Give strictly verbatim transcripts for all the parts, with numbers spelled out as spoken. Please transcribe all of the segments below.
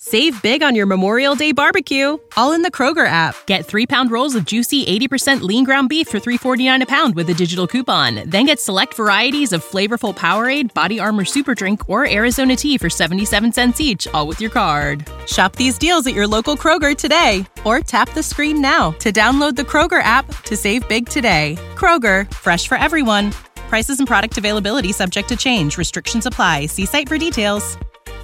Save big on your Memorial Day barbecue, all in the Kroger app. Get three-pound rolls of juicy eighty percent lean ground beef for three forty-nine a pound with a digital coupon. Then get select varieties of flavorful Powerade, Body Armor Super Drink, or Arizona tea for seventy-seven cents each, all with your card. Shop these deals at your local Kroger today, or tap the screen now to download the Kroger app to save big today. Kroger, fresh for everyone. Prices and product availability subject to change. Restrictions apply. See site for details.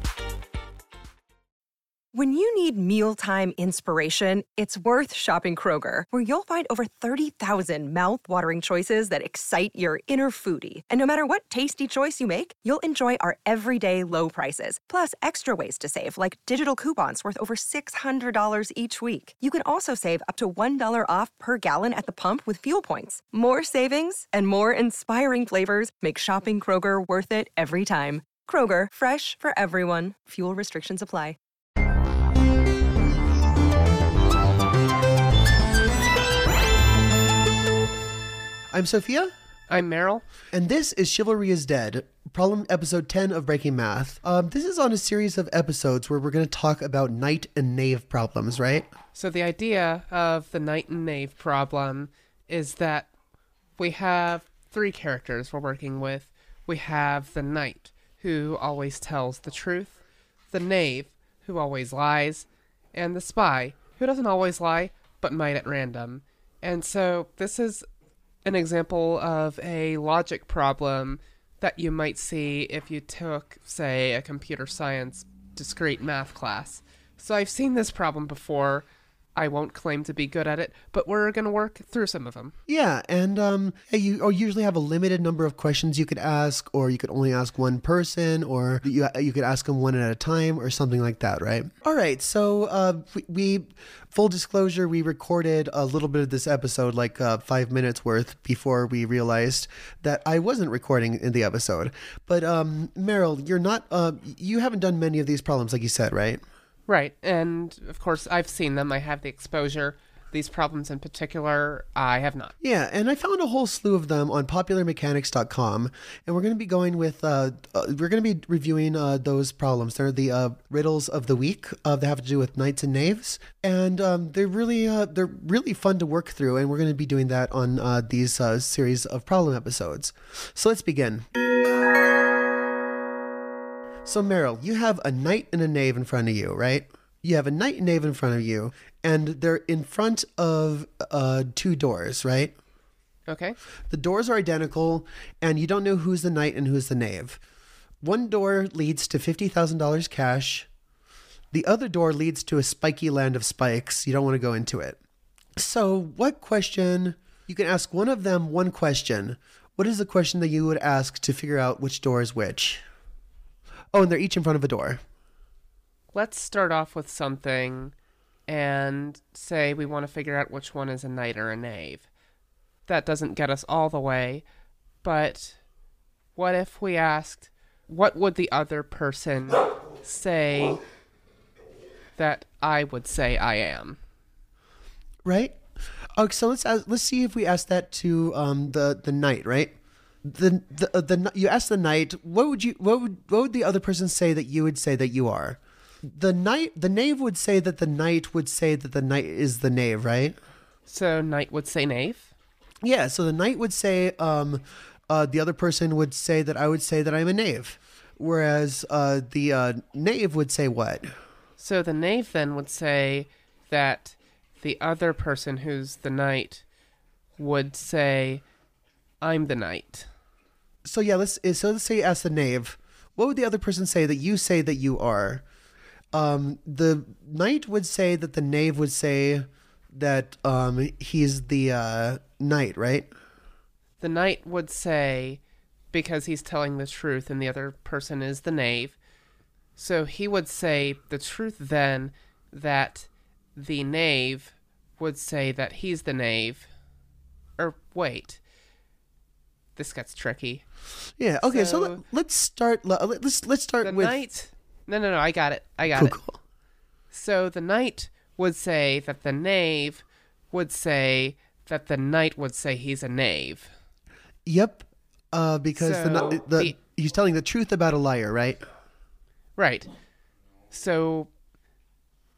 When you need mealtime inspiration, it's worth shopping Kroger, where you'll find over thirty thousand mouth-watering choices that excite your inner foodie. And no matter what tasty choice you make, you'll enjoy our everyday low prices, plus extra ways to save, like digital coupons worth over six hundred dollars each week. You can also save up to one dollar off per gallon at the pump with fuel points. More savings and more inspiring flavors make shopping Kroger worth it every time. Kroger, fresh for everyone. Fuel restrictions apply. I'm Sophia. I'm Meryl. And this is Chivalry is Dead, problem episode ten of Breaking Math. Um, this is on a series of episodes where we're going to talk about knight and knave problems, right? So the idea of the knight and knave problem is that we have three characters we're working with. We have the knight, who always tells the truth, the knave, who always lies, and the spy, who doesn't always lie, but might at random. And so this is an example of a logic problem that you might see if you took, say, a computer science discrete math class. So I've seen this problem before. I won't claim to be good at it, but we're going to work through some of them. Yeah, and um, you or usually have a limited number of questions you could ask, or you could only ask one person, or you you could ask them one at a time, or something like that, right? All right, so uh, we, we full disclosure, we recorded a little bit of this episode, like uh, five minutes worth, before we realized that I wasn't recording in the episode. But um, Meryl, you're not, uh, you haven't done many of these problems, like you said, right? Right, and of course I've seen them. I have the exposure. These problems in particular, I have not. Yeah, and I found a whole slew of them on popular mechanics dot com, and we're going to be going with, uh, uh, we're going to be reviewing uh, those problems. They're the uh, riddles of the week uh, that have to do with knights and knaves, and um, they're really, uh, they're really fun to work through, and we're going to be doing that on uh, these uh, series of problem episodes. So let's begin. So Meryl, you have a knight and a knave in front of you, right? You have a knight and knave in front of you, and they're in front of uh, two doors, right? Okay. The doors are identical, and you don't know who's the knight and who's the knave. One door leads to fifty thousand dollars cash. The other door leads to a spiky land of spikes. You don't want to go into it. So what question, you can ask one of them one question. What is the question that you would ask to figure out which door is which? Oh, and they're each in front of a door. Let's start off with something and say we want to figure out which one is a knight or a knave. That doesn't get us all the way, but what if we asked, what would the other person say that I would say I am? Right? Okay, so let's ask, let's see if we ask that to um, the the knight, right? The the uh, the you ask the knight, what would you what would what would the other person say that you would say that you are? The knight, the knave would say that the knight would say that the knight is the knave, right? So knight would say knave? Yeah. So the knight would say, um, uh, the other person would say that I would say that I'm a knave, whereas uh, the uh, knave would say what? So the knave then would say that the other person who's the knight would say, I'm the knight. So yeah, let's so let's say you ask the knave, what would the other person say that you say that you are? Um, the knight would say that the knave would say that um, he's the uh, knight, right? The knight would say, because he's telling the truth and the other person is the knave, so he would say the truth then, that the knave would say that he's the knave. Or wait. This gets tricky. Yeah. Okay. So, So let, let's start. Let's let's start The with knight. No, no, no. I got it. I got cool, it. cool. So the knight would say that the knave would say that the knight would say he's a knave. Yep. Uh, because So the, the, the the- he's telling the truth about a liar, right? Right. So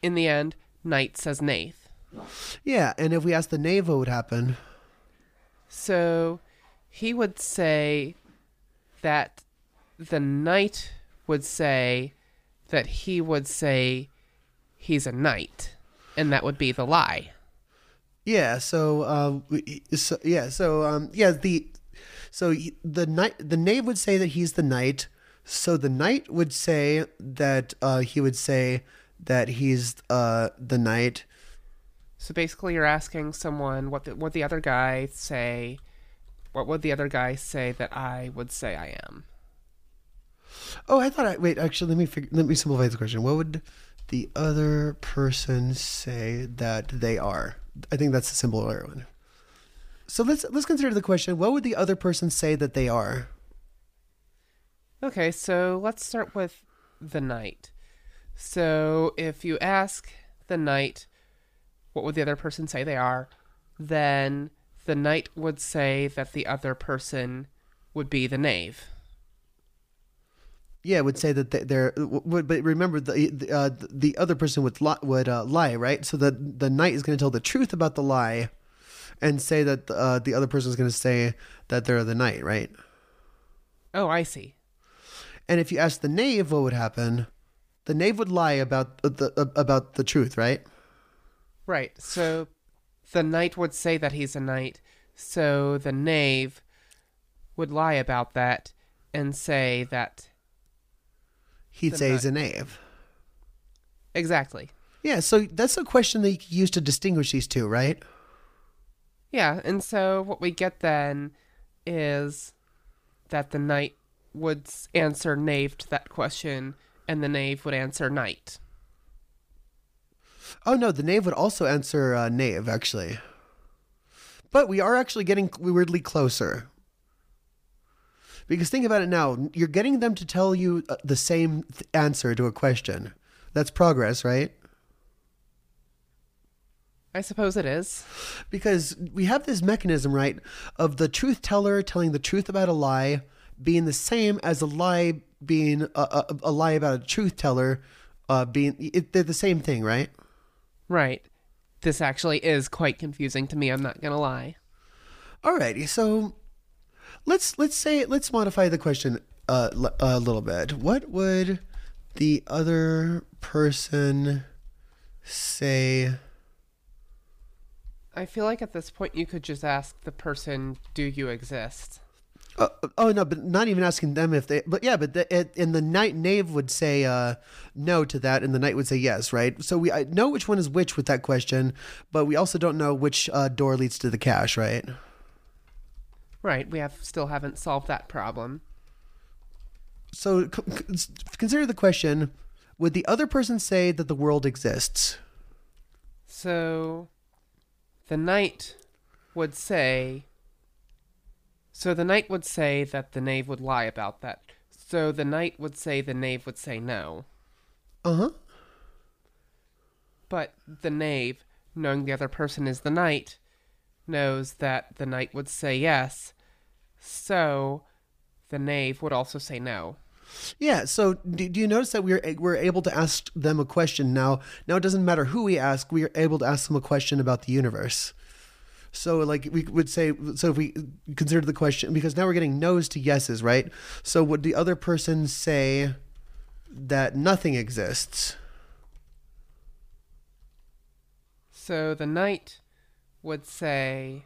in the end, knight says knave. Yeah, and if we ask the knave, what would happen? So he would say that the knight would say that he would say he's a knight, and that would be the lie. Yeah. So, uh, so yeah. So, um, yeah. The so he- the knight, the knave would say that he's the knight. So the knight would say that uh, he would say that he's uh, the knight. So basically, you're asking someone what the, what the other guy say. What would the other guy say that I would say I am? Oh, I thought I wait. Actually, let me figure, let me simplify the question. What would the other person say that they are? I think that's a simpler one. So let's let's consider the question. What would the other person say that they are? Okay, so let's start with the knight. So if you ask the knight what would the other person say they are, then the knight would say that the other person would be the knave. Yeah, would say that they- they're. Would, but remember, the the, uh, the other person would li- would uh, lie, right? So the the knight is going to tell the truth about the lie, and say that uh, the other person is going to say that they're the knight, right? Oh, I see. And if you ask the knave, what would happen? The knave would lie about the uh, about the truth, right? Right, so the knight would say that he's a knight, so the knave would lie about that and say that... He'd The say he's knight. a knave. Exactly. Yeah, so that's a question that you can use to distinguish these two, right? Yeah, and so what we get then is that the knight would s- answer knave to that question, and the knave would answer knight. Oh no, the knave would also answer uh, knave, actually. But we are actually getting weirdly closer. Because think about it now, you're getting them to tell you uh, the same th- answer to a question. That's progress, right? I suppose it is. Because we have this mechanism, right, of the truth teller telling the truth about a lie being the same as a lie being a, a, a lie about a truth teller uh, being, it, they're the same thing, right? Right. This actually is quite confusing to me, I'm not gonna lie. Alrighty, so let's let's say let's modify the question uh, l- a little bit. What would the other person say? I feel like at this point you could just ask the person, do you exist? Uh, oh no, but not even asking them if they. But yeah, but the, it, and the knight knave would say uh, no to that, and the knight would say yes, right? So we I know which one is which with that question, but we also don't know which uh, door leads to the cache, right? Right, we have still haven't solved that problem. So c- c- consider the question: would the other person say that the world exists? So the knight would say... So the knight would say that the knave would lie about that. So the knight would say the knave would say no. Uh huh. But the knave, knowing the other person is the knight, knows that the knight would say yes. So the knave would also say no. Yeah. So do, do you notice that we're we're able to ask them a question now? Now it doesn't matter who we ask; we are able to ask them a question about the universe. So like we would say, so if we consider the question, because now we're getting no's to yeses, right? So would the other person say that nothing exists? So the knight would say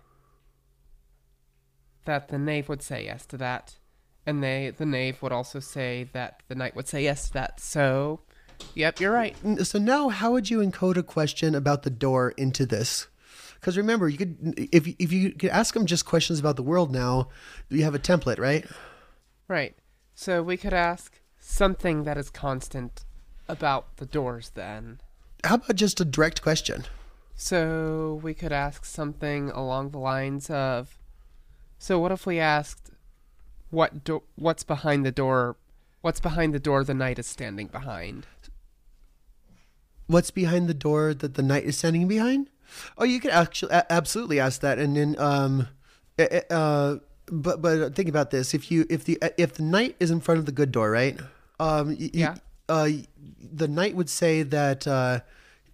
that the knave would say yes to that. And they, the knave would also say that the knight would say yes to that. So, yep, you're right. So now, how would you encode a question about the door into this? Because remember, you could if if you could ask them just questions about the world. Now you have a template, right? Right. So we could ask something that is constant about the doors then. How about just a direct question? So we could ask something along the lines of, so what if we asked what do- what's behind the door, what's behind the door the knight is standing behind? What's behind the door that the knight is standing behind? Oh, you could actually a- absolutely ask that, and then um, uh, uh, but but think about this: if you if the if the knight is in front of the good door, right? Um, y- y- Yeah. Uh, the knight would say that uh,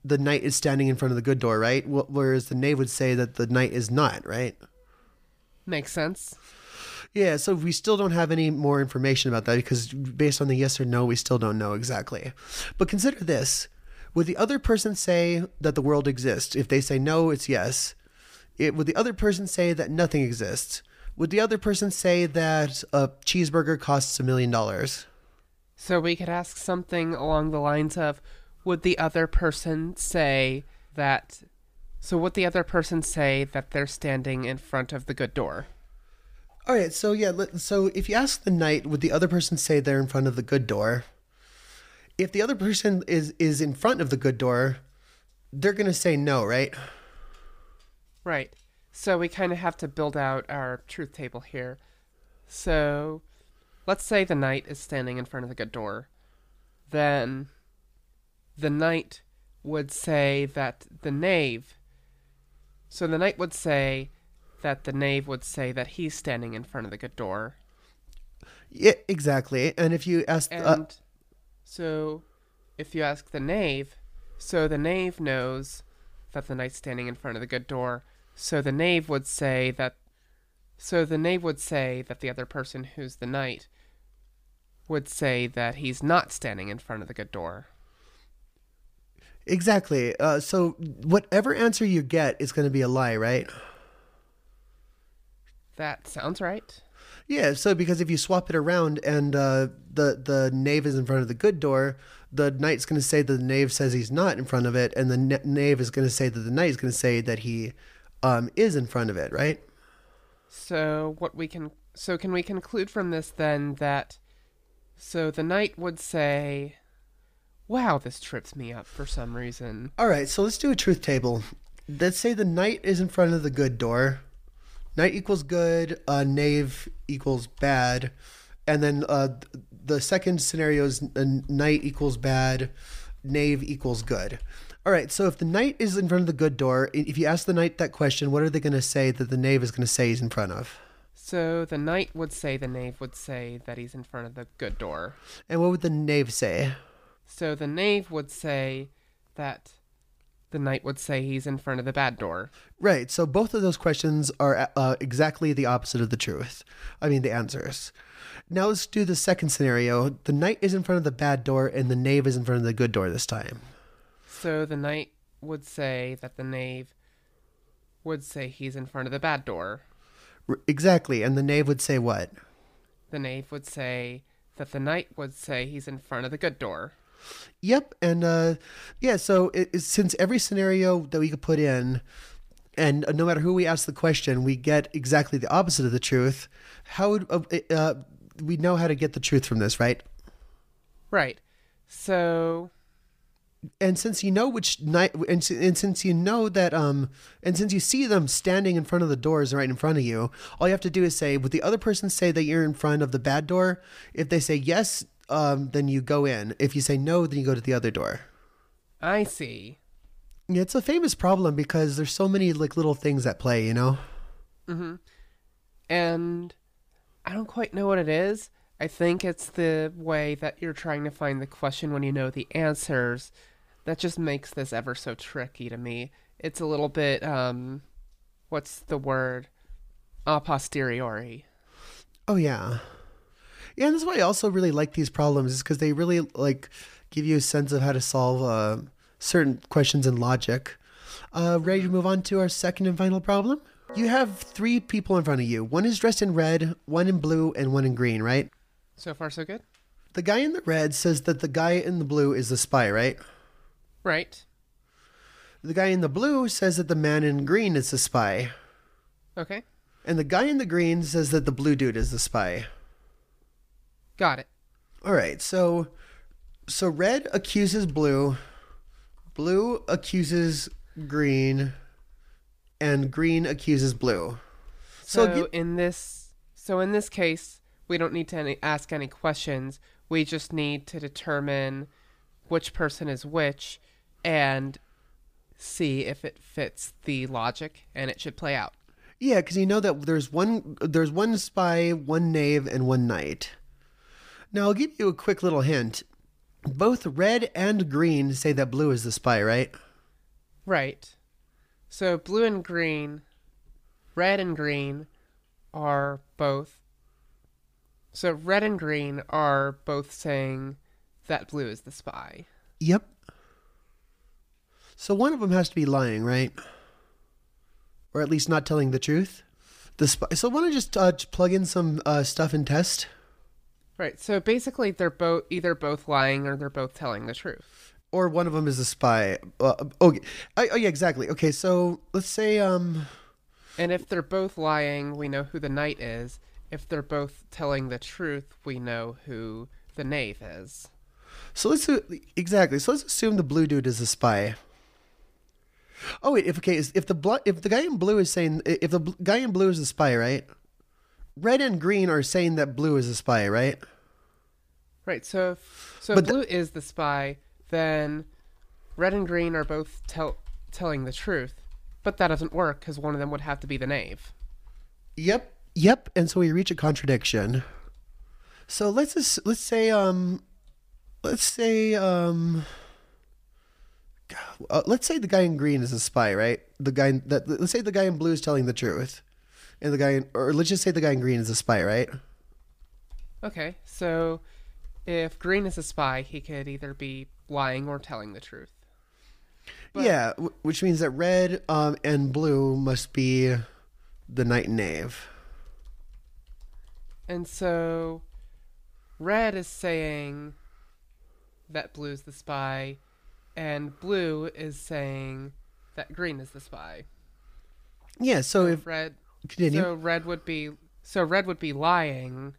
the knight is standing in front of the good door, right? Wh- Whereas the knave would say that the knight is not, right? Makes sense. Yeah, so we still don't have any more information about that because based on the yes or no, we still don't know exactly. But consider this. Would the other person say that the world exists? If they say no, it's yes. It, would the other person say that nothing exists? Would the other person say that a cheeseburger costs a million dollars? So we could ask something along the lines of, would the other person say that... So would the other person say that they're standing in front of the good door? All right, so yeah, let- so if you ask the knight, would the other person say they're in front of the good door? If the other person is, is in front of the good door, they're going to say no, right? Right. So we kind of have to build out our truth table here. So let's say the knight is standing in front of the good door. Then the knight would say that the knave... So the knight would say that the knave would say that he's standing in front of the good door. Yeah, exactly. And if you ask... And Uh, so if you ask the knave, so the knave knows that the knight's standing in front of the good door. So the knave would say that... So the knave would say that the other person who's the knight would say that he's not standing in front of the good door. exactly. Uh, so whatever answer you get is going to be a lie, right? That sounds right. Yeah, so because if you swap it around and uh, the the knave is in front of the good door, the knight's going to say that the knave says he's not in front of it, and the na- knave is going to say that the knight is going to say that he um, is in front of it, right? So what we can so can we conclude from this then that so the knight would say, wow, this trips me up for some reason. All right, so let's do a truth table. Let's say the knight is in front of the good door. Knight equals good, uh, knave equals bad, and then uh, th- the second scenario is uh, knight equals bad, knave equals good. All right, so if the knight is in front of the good door, i- if you ask the knight that question, what are they going to say that the knave is going to say he's in front of? So the knight would say the knave would say that he's in front of the good door. And what would the knave say? So the knave would say that the knight would say he's in front of the bad door. Right, so both of those questions are uh, exactly the opposite of the truth. I mean, the answers. Now let's do the second scenario. The knight is in front of the bad door and the knave is in front of the good door this time. So the knight would say that the knave would say he's in front of the bad door. R- exactly, and the knave would say what? The knave would say that the knight would say he's in front of the good door. Yep, and uh, yeah, so it, it, since every scenario that we could put in, and no matter who we ask the question, we get exactly the opposite of the truth, how would, uh, uh, we know how to get the truth from this, right? Right. So... And since you know which night, and, and since you know that, um, and since you see them standing in front of the doors right in front of you, all you have to do is say, would the other person say that you're in front of the bad door? If they say yes, um, then you go in. If you say no, then you go to the other door. I see. Yeah, it's a famous problem because there's so many like little things at play, you know? Mm-hmm. And I don't quite know what it is. I think it's the way that you're trying to find the question when you know the answers. That just makes this ever so tricky to me. It's a little bit, um, what's the word? A posteriori. Oh, yeah. Yeah, and that's why I also really like these problems is because they really like give you a sense of how to solve uh, certain questions in logic. Uh, ready to move on to our second and final problem? You have three people in front of you. One is dressed in red, one in blue, and one in green, right? So far, so good? The guy in the red says that the guy in the blue is the spy, right? Right. The guy in the blue says that the man in green is the spy. Okay. And the guy in the green says that the blue dude is the spy. Got it. All right, so so red accuses blue, blue accuses green, and green accuses blue. So, So, gi- in this, so in this case, we don't need to any, ask any questions. We just need to determine which person is which and see if it fits the logic, and it should play out. yeah, because you know that there's one there's one spy, one knave, and one knight. Now I'll give you a quick little hint. Both red and green say that blue is the spy, right? Right. So blue and green, red and green are both. So red and green are both saying that blue is the spy. Yep. So one of them has to be lying, right? Or at least not telling the truth. The spy. So why don't I just uh, plug in some uh, stuff and test? Right. So basically, they're both either both lying or they're both telling the truth. Or one of them is a spy. Uh, okay. I, oh yeah, exactly. Okay, so let's say um. And if they're both lying, we know who the knight is. If they're both telling the truth, we know who the knave is. So let's do, exactly. So let's assume the blue dude is a spy. Oh wait, if okay, if the bl- if the guy in blue is saying if the bl- guy in blue is a spy, right? Red and green are saying that blue is a spy, right? Right. So if, so But if blue is the spy, then red and green are both tell telling the truth. But that doesn't work because one of them would have to be the knave. Yep. Yep. And so we reach a contradiction. So let's just, let's say um let's say um uh, let's say the guy in green is a spy, right? The guy in, that let's say the guy in blue is telling the truth, and the guy in, or let's just say the guy in green is a spy, right? Okay. So if green is a spy, he could either be lying or telling the truth. But, yeah, w- which means that red um, and blue must be the knight and knave. And so red is saying that blue's the spy, and blue is saying that green is the spy. Yeah, so if red continue. so red would be so red would be lying,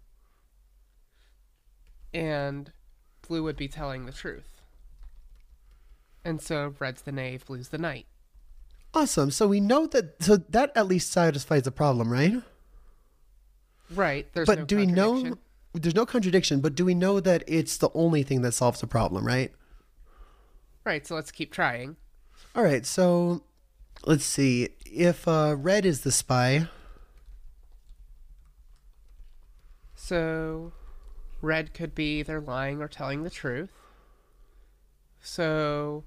and blue would be telling the truth. And so red's the knave, blue's the knight. Awesome. So we know that. So that at least satisfies the problem, right? Right. There's but no do we know? contradiction. There's no contradiction. But do we know that it's the only thing that solves the problem, right? Right. So let's keep trying. All right. So let's see. If uh, red is the spy, So red could be either lying or telling the truth. So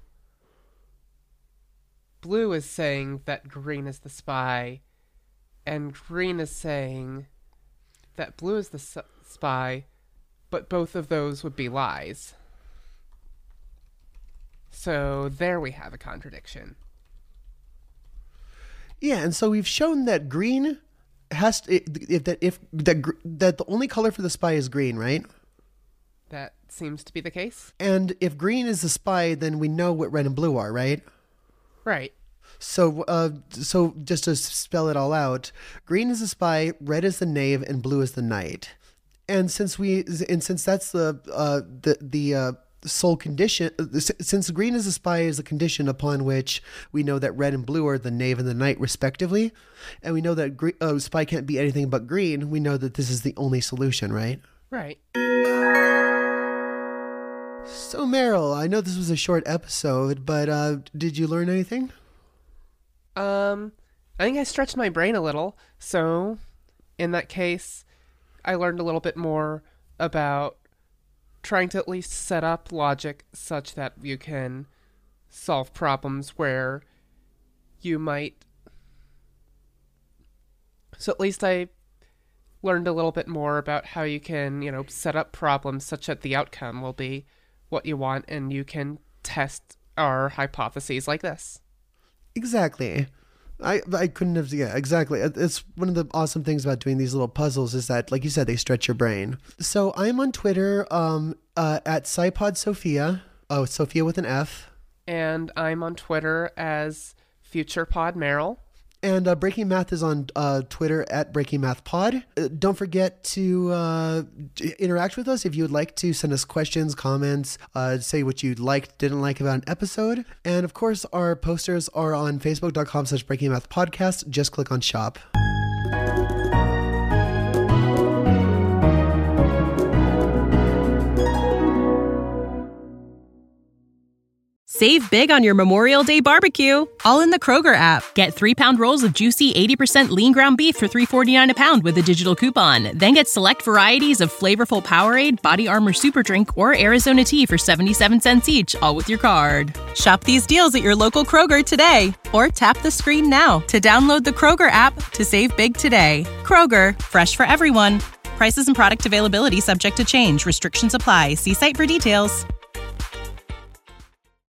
blue is saying that green is the spy, and green is saying that blue is the s- spy, but both of those would be lies. So there we have a contradiction. yeah, and so we've shown that green has to, if that if that gr- that the only color for the spy is green, right? That seems to be the case. And if green is the spy, then we know what red and blue are, right? Right. So, uh, so just to spell it all out, green is the spy, red is the knave, and blue is the knight. And since we, and since that's the uh, the the uh, sole condition, since green is the spy is the condition upon which we know that red and blue are the knave and the knight respectively, and we know that gre- uh, spy can't be anything but green, we know that this is the only solution, right? Right. So Meryl, I know this was a short episode, but uh, did you learn anything? Um, I think I stretched my brain a little. So, in that case, I learned a little bit more about trying to at least set up logic such that you can solve problems where you might. So at least I learned a little bit more about how you can, you know, set up problems such that the outcome will be what you want, and you can test our hypotheses like this. Exactly. I I couldn't have, yeah, exactly. It's one of the awesome things about doing these little puzzles is that, like you said, they stretch your brain. So I'm on Twitter um, uh, at SciPodSophia. Oh, Sophia with an F. And I'm on Twitter as FuturePodMeryl. And uh, Breaking Math is on uh, Twitter at Breaking Math Pod. Uh, don't forget to uh, interact with us if you would like to. Send us questions, comments, uh, say what you liked, didn't like about an episode. And of course, our posters are on Facebook.com slash Breaking Math Podcast. Just click on shop. Save big on your Memorial Day barbecue, all in the Kroger app. Get three-pound rolls of juicy eighty percent lean ground beef for three forty-nine a pound with a digital coupon. Then get select varieties of flavorful Powerade, Body Armor Super Drink, or Arizona tea for seventy-seven cents each, all with your card. Shop these deals at your local Kroger today, or tap the screen now to download the Kroger app to save big today. Kroger, fresh for everyone. Prices and product availability subject to change. Restrictions apply. See site for details.